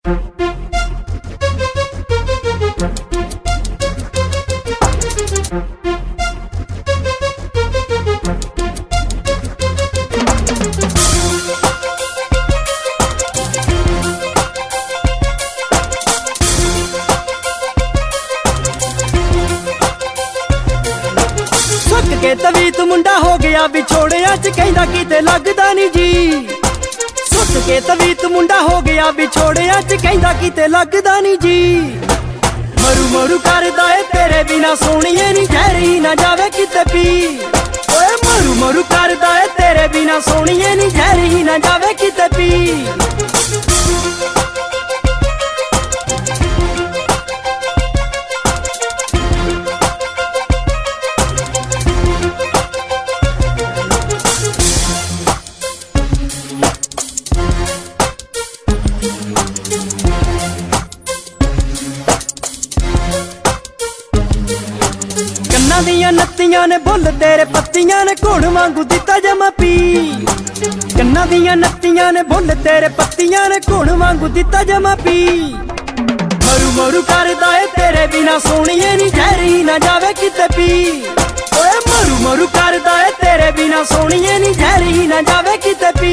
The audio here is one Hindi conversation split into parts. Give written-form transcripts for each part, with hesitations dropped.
के तवीत मुंडा हो गया विछोड़िया च कहंदा किते लगदा नी जी। सुट के तवीत मुंडा हो गया विछोड़िया च कहंदा किते लगदा नी जी। मरू मरू करदा ए तेरे बिना सोहणिए नी जहरी ना जावे किते पी। ओए मरू मरू करदा ए तेरे बिना सोहणिए नी जहरी ना जावे किते पी। कन्ना दियां नत्तियां ने बुल तेरे पत्तियां ने घुण वांगू दिता जमा पी। कन्ना दियां नत्तियां ने बुल तेरे पत्तियां ने घुण वांगू दिता जमा पी। मरू मरू करदा ए तेरे बिना सोहणिए नी जहरी ना जावे किते पी। ओए मरू मरू करदा ए तेरे बिना सोहणिए नी जहरी ना जावे किते पी।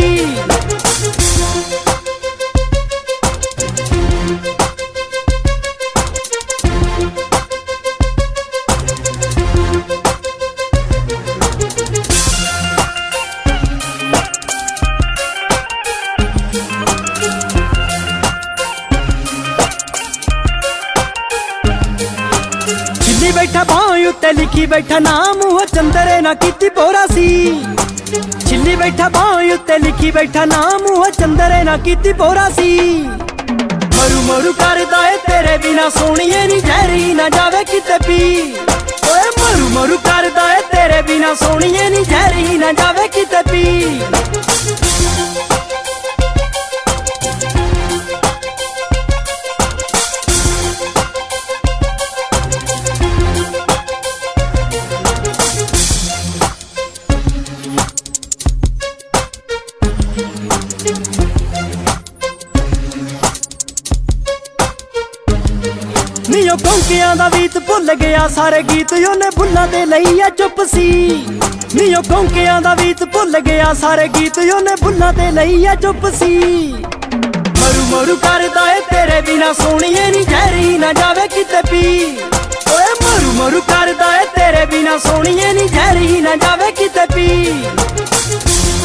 छिली बैठा बांह उत्ते लिखी बैठा नाम वो चंदरे ना कीती पोरा सी। छिली बैठा बांह उत्ते लिखी बैठा नाम वो चंदरे ना कीती पोरा सी। मरू मरू करदा ए तेरे बिना सोहणिए नी जहरी ना जावे किते पी। ओए मरू मरू करदा ए तेरे बिना सोहणिए नी जहरी ना जावे किते पी। नीओ कौंकियां दा बीत भुल गया सारे गीत ओने भुल्लां ते लईया चुप सी। नीओ कौंकियां दा बीत भुल गया सारे गीत ओने भुल्लां ते लईया चुप सी। मरू मरू करदा ए तेरे बिना सोहणिए नी जहरी ना जावे किते पी। ओए मरू मरू करदा ए तेरे बिना सोहणिए नी जहरी ना जावे किते पी।